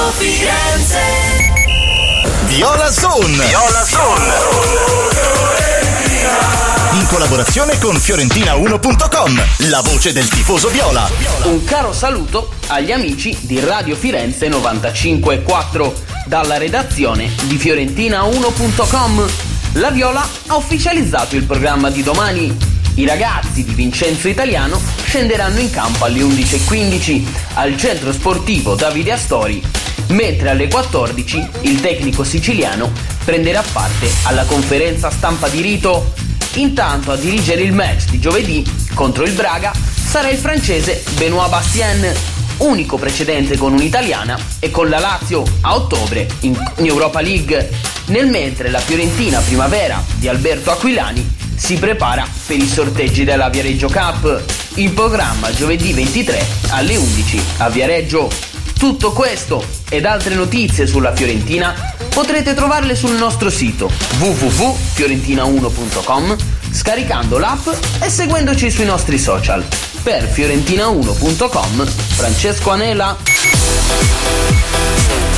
Firenze. Viola Zone. In collaborazione con Fiorentina1.com, la voce del tifoso viola. Un caro saluto agli amici di Radio Firenze 95.4 dalla redazione di Fiorentina1.com. La Viola ha ufficializzato il programma di domani. I ragazzi di Vincenzo Italiano scenderanno in campo alle 11:15 al centro sportivo Davide Astori, mentre alle 14 il tecnico siciliano prenderà parte alla conferenza stampa di rito. Intanto a dirigere il match di giovedì contro il Braga sarà il francese Benoît Bastien, unico precedente con un'italiana e con la Lazio a ottobre in Europa League, nel mentre la Fiorentina Primavera di Alberto Aquilani si prepara per i sorteggi della Viareggio Cup, in programma giovedì 23 alle 11 a Viareggio. Tutto questo ed altre notizie sulla Fiorentina potrete trovarle sul nostro sito www.fiorentina1.com, scaricando l'app e seguendoci sui nostri social. Per Fiorentina1.com, Francesco Anela.